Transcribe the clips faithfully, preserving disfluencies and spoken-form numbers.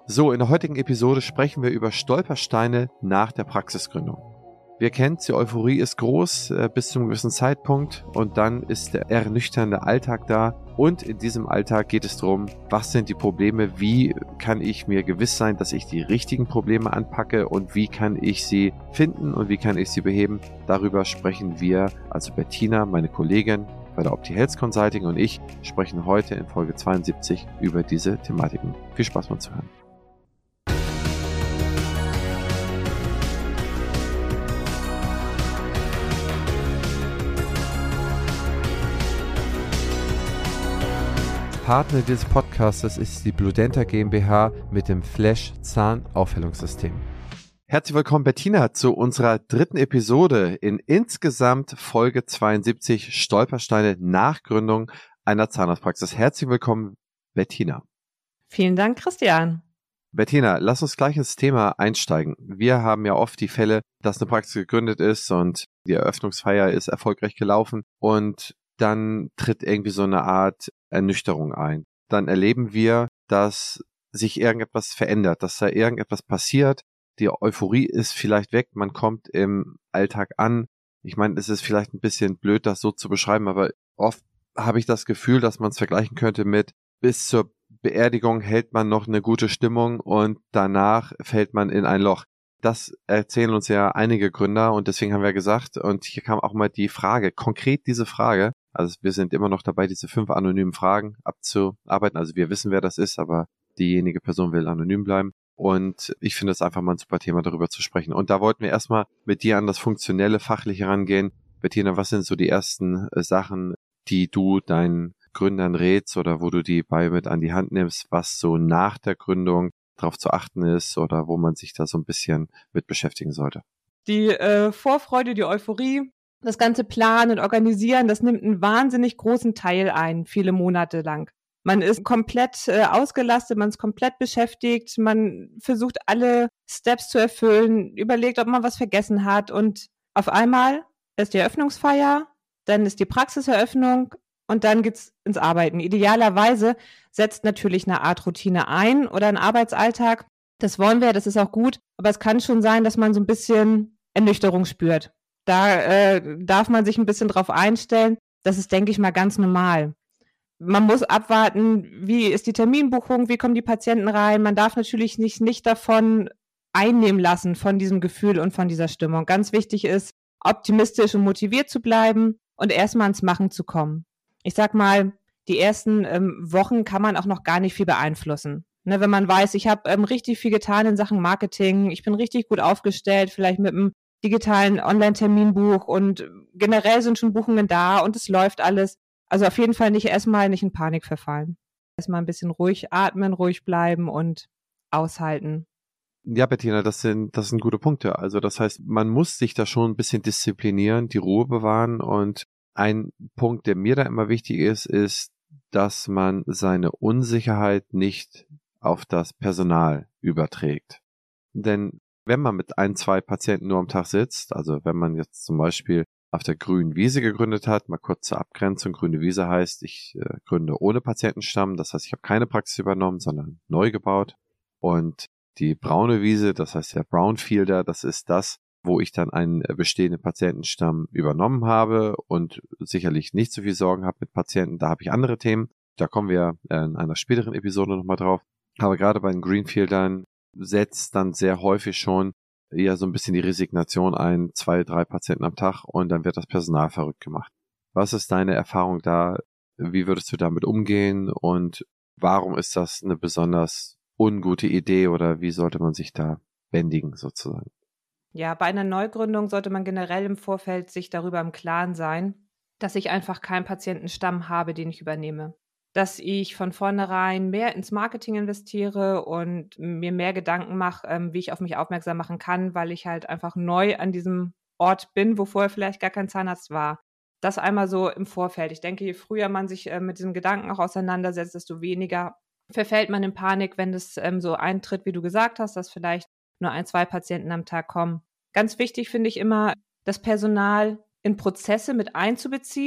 So, in der heutigen Episode sprechen wir über Stolpersteine nach der Praxisgründung. Wir kennen, die Euphorie ist groß äh, bis zu einem gewissen Zeitpunkt und dann ist der ernüchternde Alltag da. Und in diesem Alltag geht es darum, was sind die Probleme, wie kann ich mir gewiss sein, dass ich die richtigen Probleme anpacke und wie kann ich sie finden und wie kann ich sie beheben. Darüber sprechen wir, also Bettina, meine Kollegin bei der Opti Health Consulting und ich sprechen heute in Folge zweiundsiebzig über diese Thematiken. Viel Spaß mal zu hören. Partner dieses Podcasts ist die Bludenta GmbH mit dem Flash Zahnaufhellungssystem. Herzlich willkommen, Bettina, zu unserer dritten Episode in insgesamt Folge zweiundsiebzig Stolpersteine nach Gründung einer Zahnarztpraxis. Herzlich willkommen, Bettina. Vielen Dank, Christian. Bettina, lass uns gleich ins Thema einsteigen. Wir haben ja oft die Fälle, dass eine Praxis gegründet ist und die Eröffnungsfeier ist erfolgreich gelaufen und dann tritt irgendwie so eine Art Ernüchterung ein. Dann erleben wir, dass sich irgendetwas verändert, dass da irgendetwas passiert. Die Euphorie ist vielleicht weg, man kommt im Alltag an. Ich meine, es ist vielleicht ein bisschen blöd, das so zu beschreiben, aber oft habe ich das Gefühl, dass man es vergleichen könnte mit bis zur Beerdigung hält man noch eine gute Stimmung und danach fällt man in ein Loch. Das erzählen uns ja einige Gründer und deswegen haben wir gesagt, und hier kam auch mal die Frage, konkret diese Frage, also wir sind immer noch dabei, diese fünf anonymen Fragen abzuarbeiten, also wir wissen, wer das ist, aber diejenige Person will anonym bleiben und ich finde es einfach mal ein super Thema, darüber zu sprechen. Und da wollten wir erstmal mit dir an das funktionelle, fachliche rangehen. Bettina, was sind so die ersten äh, Sachen, die du deinen Gründern rätst oder wo du die bei mit an die Hand nimmst, was so nach der Gründung darauf zu achten ist oder wo man sich da so ein bisschen mit beschäftigen sollte? Die äh, Vorfreude, die Euphorie, das ganze Planen und Organisieren, das nimmt einen wahnsinnig großen Teil ein, viele Monate lang. Man ist komplett äh, ausgelastet, man ist komplett beschäftigt, man versucht alle Steps zu erfüllen, überlegt, ob man was vergessen hat und auf einmal ist die Eröffnungsfeier, dann ist die Praxiseröffnung und dann geht's ins Arbeiten. Idealerweise setzt natürlich eine Art Routine ein oder ein Arbeitsalltag. Das wollen wir, das ist auch gut. Aber es kann schon sein, dass man so ein bisschen Ernüchterung spürt. Da äh, darf man sich ein bisschen drauf einstellen. Das ist, denke ich mal, ganz normal. Man muss abwarten, wie ist die Terminbuchung, wie kommen die Patienten rein. Man darf natürlich nicht, nicht davon einnehmen lassen, von diesem Gefühl und von dieser Stimmung. Ganz wichtig ist, optimistisch und motiviert zu bleiben und erstmal ins Machen zu kommen. Ich sag mal, die ersten ähm, Wochen kann man auch noch gar nicht viel beeinflussen. Ne, wenn man weiß, ich habe ähm, richtig viel getan in Sachen Marketing, ich bin richtig gut aufgestellt, vielleicht mit einem digitalen Online-Terminbuch und generell sind schon Buchungen da und es läuft alles. Also auf jeden Fall nicht erstmal nicht in Panik verfallen. Erstmal ein bisschen ruhig atmen, ruhig bleiben und aushalten. Ja, Bettina, das sind, das sind gute Punkte. Also das heißt, man muss sich da schon ein bisschen disziplinieren, die Ruhe bewahren und ein Punkt, der mir da immer wichtig ist, ist, dass man seine Unsicherheit nicht auf das Personal überträgt. Denn wenn man mit ein, zwei Patienten nur am Tag sitzt, also wenn man jetzt zum Beispiel auf der grünen Wiese gegründet hat, mal kurz zur Abgrenzung, grüne Wiese heißt, ich äh, gründe ohne Patientenstamm, das heißt, ich habe keine Praxis übernommen, sondern neu gebaut. Und die braune Wiese, das heißt der Brownfielder, das ist das, wo ich dann einen bestehenden Patientenstamm übernommen habe und sicherlich nicht so viel Sorgen habe mit Patienten. Da habe ich andere Themen. Da kommen wir in einer späteren Episode nochmal drauf. Aber gerade bei den Greenfieldern setzt dann sehr häufig schon eher so ein bisschen die Resignation ein, zwei, drei Patienten am Tag und dann wird das Personal verrückt gemacht. Was ist deine Erfahrung da? Wie würdest du damit umgehen und warum ist das eine besonders ungute Idee oder wie sollte man sich da bändigen sozusagen? Ja, bei einer Neugründung sollte man generell im Vorfeld sich darüber im Klaren sein, dass ich einfach keinen Patientenstamm habe, den ich übernehme. Dass ich von vornherein mehr ins Marketing investiere und mir mehr Gedanken mache, ähm, wie ich auf mich aufmerksam machen kann, weil ich halt einfach neu an diesem Ort bin, wo vorher vielleicht gar kein Zahnarzt war. Das einmal so im Vorfeld. Ich denke, je früher man sich äh, mit diesem Gedanken auch auseinandersetzt, desto weniger verfällt man in Panik, wenn es ähm, so eintritt, wie du gesagt hast, dass vielleicht nur ein, zwei Patienten am Tag kommen. Ganz wichtig finde ich immer, das Personal in Prozesse mit einzubeziehen.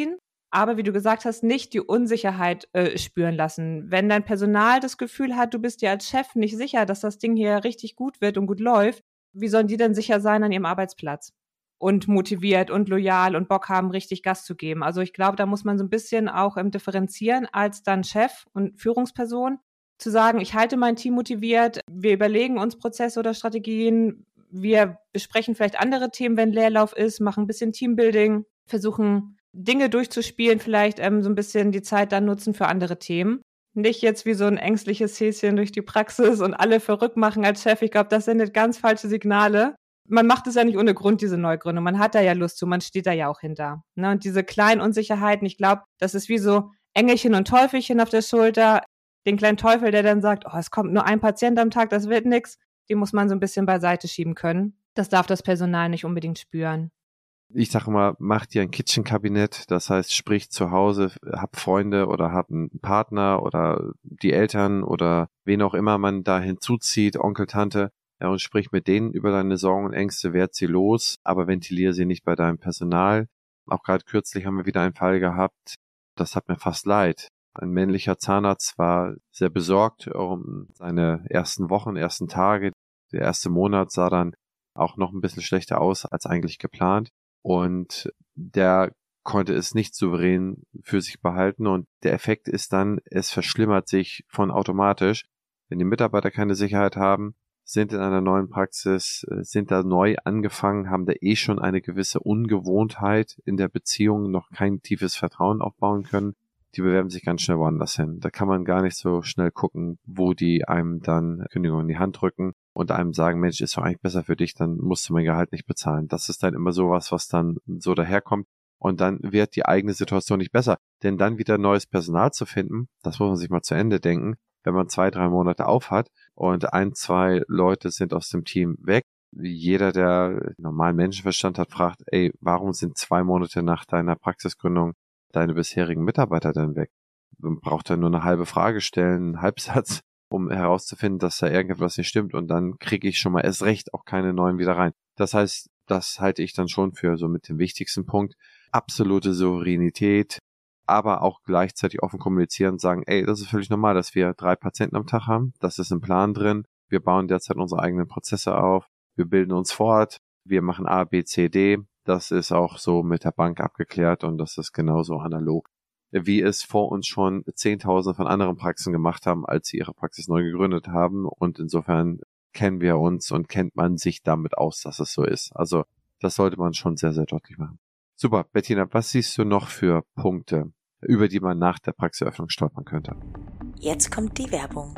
aber wie du gesagt hast, nicht die Unsicherheit äh, spüren lassen. Wenn dein Personal das Gefühl hat, du bist dir als Chef nicht sicher, dass das Ding hier richtig gut wird und gut läuft, wie sollen die denn sicher sein an ihrem Arbeitsplatz? Und motiviert und loyal und Bock haben, richtig Gas zu geben. Also ich glaube, da muss man so ein bisschen auch ähm, differenzieren als dann Chef und Führungsperson, zu sagen, ich halte mein Team motiviert, wir überlegen uns Prozesse oder Strategien, wir besprechen vielleicht andere Themen, wenn Leerlauf ist, machen ein bisschen Teambuilding, versuchen Dinge durchzuspielen, vielleicht ähm, so ein bisschen die Zeit dann nutzen für andere Themen. Nicht jetzt wie so ein ängstliches Häschen durch die Praxis und alle verrückt machen als Chef. Ich glaube, das sendet ganz falsche Signale. Man macht es ja nicht ohne Grund, diese Neugründung. Man hat da ja Lust zu, man steht da ja auch hinter. Ne? Und diese kleinen Unsicherheiten, ich glaube, das ist wie so Engelchen und Teufelchen auf der Schulter. Den kleinen Teufel, der dann sagt, oh, es kommt nur ein Patient am Tag, das wird nix. Den muss man so ein bisschen beiseite schieben können. Das darf das Personal nicht unbedingt spüren. Ich sage immer, mach dir ein Kitchen-Kabinett, das heißt, sprich zu Hause, hab Freunde oder hab einen Partner oder die Eltern oder wen auch immer man da hinzuzieht, Onkel, Tante, ja, und sprich mit denen über deine Sorgen und Ängste, werd sie los, aber ventiliere sie nicht bei deinem Personal. Auch gerade kürzlich haben wir wieder einen Fall gehabt, das hat mir fast leid. Ein männlicher Zahnarzt war sehr besorgt um seine ersten Wochen, ersten Tage. Der erste Monat sah dann auch noch ein bisschen schlechter aus als eigentlich geplant. Und der konnte es nicht souverän für sich behalten. Und der Effekt ist dann, es verschlimmert sich von automatisch. Wenn die Mitarbeiter keine Sicherheit haben, sind in einer neuen Praxis, sind da neu angefangen, haben da eh schon eine gewisse Ungewohntheit in der Beziehung, noch kein tiefes Vertrauen aufbauen können. Die bewerben sich ganz schnell woanders hin. Da kann man gar nicht so schnell gucken, wo die einem dann Kündigung in die Hand drücken und einem sagen, Mensch, ist doch eigentlich besser für dich, dann musst du mein Gehalt nicht bezahlen. Das ist dann immer sowas, was dann so daherkommt. Und dann wird die eigene Situation nicht besser. Denn dann wieder neues Personal zu finden, das muss man sich mal zu Ende denken, wenn man zwei, drei Monate auf hat und ein, zwei Leute sind aus dem Team weg. Jeder, der normalen Menschenverstand hat, fragt, ey, warum sind zwei Monate nach deiner Praxisgründung deine bisherigen Mitarbeiter denn weg? Man braucht dann nur eine halbe Frage stellen, einen Halbsatz, um herauszufinden, dass da irgendetwas nicht stimmt und dann kriege ich schon mal erst recht auch keine neuen wieder rein. Das heißt, das halte ich dann schon für so mit dem wichtigsten Punkt. Absolute Souveränität, aber auch gleichzeitig offen kommunizieren und sagen, ey, das ist völlig normal, dass wir drei Patienten am Tag haben, das ist im Plan drin, wir bauen derzeit unsere eigenen Prozesse auf, wir bilden uns fort, wir machen A, B, C, D, das ist auch so mit der Bank abgeklärt und das ist genauso analog, wie es vor uns schon Zehntausende von anderen Praxen gemacht haben, als sie ihre Praxis neu gegründet haben und insofern kennen wir uns und kennt man sich damit aus, dass es so ist. Also das sollte man schon sehr, sehr deutlich machen. Super, Bettina, was siehst du noch für Punkte, über die man nach der Praxiseröffnung stolpern könnte? Jetzt kommt die Werbung.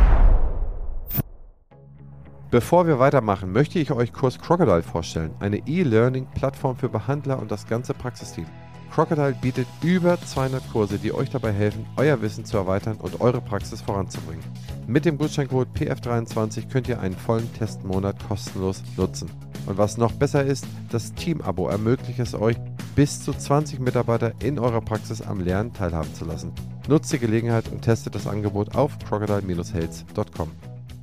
Bevor wir weitermachen, möchte ich euch Kurs Crocodile vorstellen, eine E-Learning-Plattform für Behandler und das ganze Praxisteam. Crocodile bietet über zweihundert Kurse, die euch dabei helfen, euer Wissen zu erweitern und eure Praxis voranzubringen. Mit dem Gutscheincode P F dreiundzwanzig könnt ihr einen vollen Testmonat kostenlos nutzen. Und was noch besser ist, das Team-Abo ermöglicht es euch, bis zu zwanzig Mitarbeiter in eurer Praxis am Lernen teilhaben zu lassen. Nutzt die Gelegenheit und testet das Angebot auf crocodile Bindestrich health Punkt com.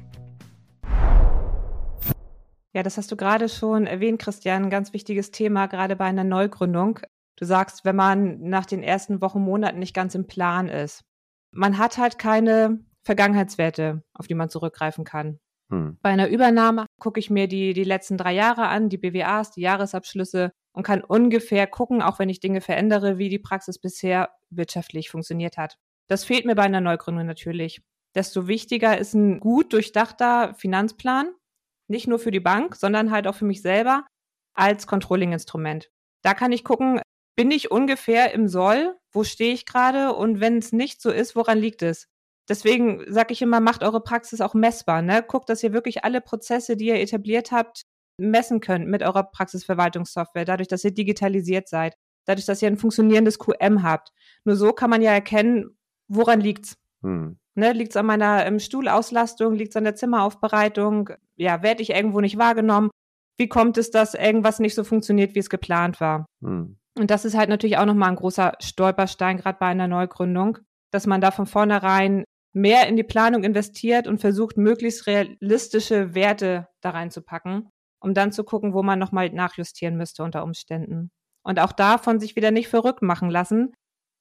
Ja, das hast du gerade schon erwähnt, Christian, ein ganz wichtiges Thema, gerade bei einer Neugründung. Du sagst, wenn man nach den ersten Wochen, Monaten nicht ganz im Plan ist. Man hat halt keine Vergangenheitswerte, auf die man zurückgreifen kann. Hm. Bei einer Übernahme gucke ich mir die, die letzten drei Jahre an, die B W As, die Jahresabschlüsse und kann ungefähr gucken, auch wenn ich Dinge verändere, wie die Praxis bisher wirtschaftlich funktioniert hat. Das fehlt mir bei einer Neugründung natürlich. Desto wichtiger ist ein gut durchdachter Finanzplan, nicht nur für die Bank, sondern halt auch für mich selber als Controlling-Instrument. Da kann ich gucken, bin ich ungefähr im Soll? Wo stehe ich gerade? Und wenn es nicht so ist, woran liegt es? Deswegen sage ich immer, macht eure Praxis auch messbar. Ne? Guckt, dass ihr wirklich alle Prozesse, die ihr etabliert habt, messen könnt mit eurer Praxisverwaltungssoftware, dadurch, dass ihr digitalisiert seid, dadurch, dass ihr ein funktionierendes Q M habt. Nur so kann man ja erkennen, woran liegt's. Hm. Ne, liegt's an meiner ähm, Stuhlauslastung, liegt's an der Zimmeraufbereitung? Ja, werde ich irgendwo nicht wahrgenommen? Wie kommt es, dass irgendwas nicht so funktioniert, wie es geplant war? Hm. Und das ist halt natürlich auch nochmal ein großer Stolperstein, gerade bei einer Neugründung, dass man da von vornherein mehr in die Planung investiert und versucht, möglichst realistische Werte da reinzupacken, um dann zu gucken, wo man nochmal nachjustieren müsste unter Umständen. Und auch davon sich wieder nicht verrückt machen lassen.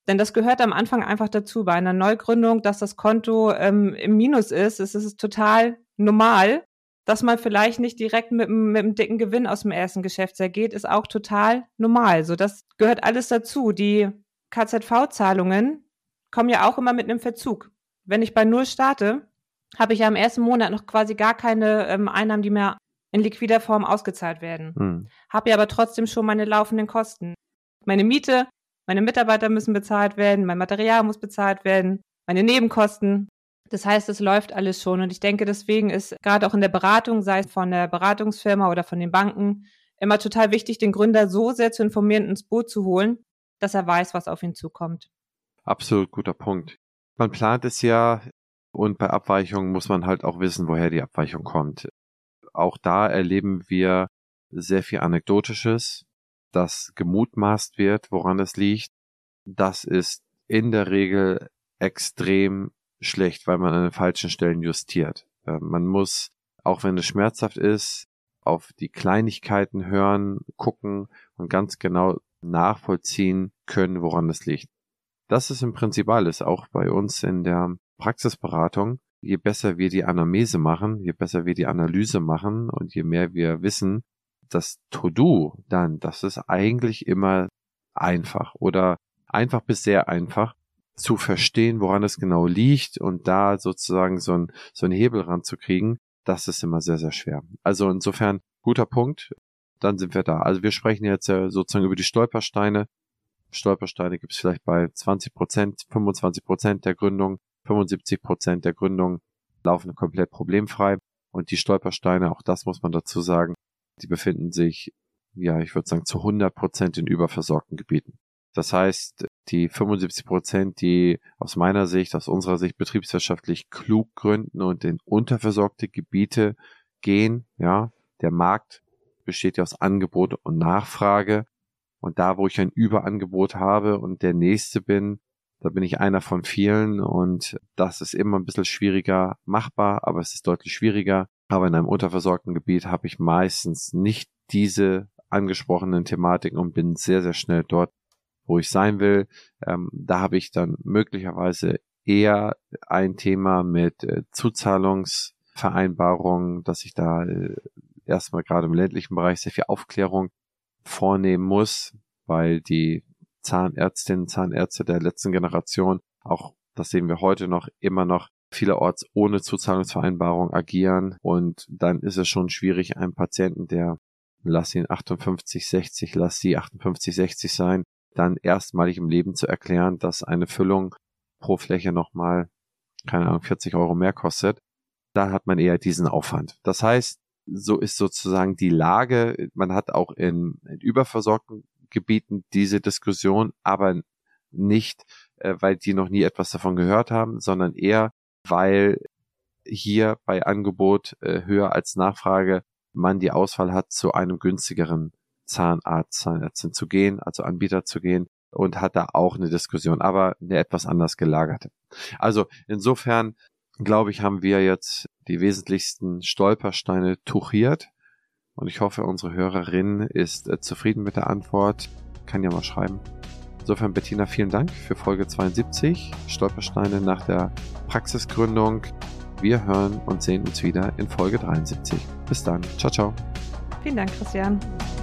Denn das gehört am Anfang einfach dazu. Bei einer Neugründung, dass das Konto ähm, im Minus ist, ist es total normal. Dass man vielleicht nicht direkt mit, mit einem dicken Gewinn aus dem ersten Geschäftsjahr geht, ist auch total normal. So, das gehört alles dazu. Die K Z V-Zahlungen kommen ja auch immer mit einem Verzug. Wenn ich bei Null starte, habe ich ja im ersten Monat noch quasi gar keine ähm, Einnahmen, die mir in liquider Form ausgezahlt werden. Mhm. Habe ja aber trotzdem schon meine laufenden Kosten. Meine Miete, meine Mitarbeiter müssen bezahlt werden, mein Material muss bezahlt werden, meine Nebenkosten. Das heißt, es läuft alles schon. Und ich denke, deswegen ist gerade auch in der Beratung, sei es von der Beratungsfirma oder von den Banken, immer total wichtig, den Gründer so sehr zu informieren und ins Boot zu holen, dass er weiß, was auf ihn zukommt. Absolut guter Punkt. Man plant es ja und bei Abweichungen muss man halt auch wissen, woher die Abweichung kommt. Auch da erleben wir sehr viel Anekdotisches, dass gemutmaßt wird, woran es liegt. Das ist in der Regel extrem schlecht, weil man an den falschen Stellen justiert. Man muss, auch wenn es schmerzhaft ist, auf die Kleinigkeiten hören, gucken und ganz genau nachvollziehen können, woran es liegt. Das ist im Prinzip alles, auch bei uns in der Praxisberatung. Je besser wir die Anamnese machen, je besser wir die Analyse machen und je mehr wir wissen, das To-Do dann, das ist eigentlich immer einfach oder einfach bis sehr einfach zu verstehen, woran es genau liegt und da sozusagen so ein, so ein Hebel ranzukriegen, das ist immer sehr, sehr schwer. Also insofern, guter Punkt, dann sind wir da. Also wir sprechen jetzt ja sozusagen über die Stolpersteine. Stolpersteine gibt es vielleicht bei zwanzig Prozent, fünfundzwanzig Prozent der Gründung, fünfundsiebzig Prozent der Gründung laufen komplett problemfrei und die Stolpersteine, auch das muss man dazu sagen, die befinden sich, ja, ich würde sagen, zu hundert Prozent in überversorgten Gebieten. Das heißt, die fünfundsiebzig Prozent, die aus meiner Sicht, aus unserer Sicht betriebswirtschaftlich klug gründen und in unterversorgte Gebiete gehen, ja, der Markt besteht ja aus Angebot und Nachfrage und da, wo ich ein Überangebot habe und der Nächste bin, da bin ich einer von vielen und das ist immer ein bisschen schwieriger machbar, aber es ist deutlich schwieriger. Aber in einem unterversorgten Gebiet habe ich meistens nicht diese angesprochenen Thematiken und bin sehr, sehr schnell dort, wo ich sein will. Ähm, da habe ich dann möglicherweise eher ein Thema mit äh, Zuzahlungsvereinbarungen, dass ich da äh, erstmal gerade im ländlichen Bereich sehr viel Aufklärung vornehmen muss, weil die Zahnärztinnen, Zahnärzte der letzten Generation, auch das sehen wir heute noch, immer noch vielerorts ohne Zuzahlungsvereinbarung agieren und dann ist es schon schwierig, einem Patienten, der lass ihn achtundfünfzig, sechzig, lass sie achtundfünfzig, sechzig sein, dann erstmalig im Leben zu erklären, dass eine Füllung pro Fläche nochmal, keine Ahnung, vierzig Euro mehr kostet. Da hat man eher diesen Aufwand. Das heißt, so ist sozusagen die Lage, man hat auch in, in überversorgten Gebieten diese Diskussion, aber nicht, äh, weil die noch nie etwas davon gehört haben, sondern eher, weil hier bei Angebot äh, höher als Nachfrage man die Auswahl hat, zu einem günstigeren Zahnarzt, Zahnärztin zu gehen, also Anbieter zu gehen und hat da auch eine Diskussion, aber eine etwas anders gelagerte. Also insofern, glaube ich, haben wir jetzt die wesentlichsten Stolpersteine touchiert und ich hoffe, unsere Hörerin ist äh, zufrieden mit der Antwort. Kann ja mal schreiben. Insofern, Bettina, vielen Dank für Folge zweiundsiebzig, Stolpersteine nach der Praxisgründung. Wir hören und sehen uns wieder in Folge dreiundsiebzig. Bis dann. Ciao, ciao. Vielen Dank, Christian.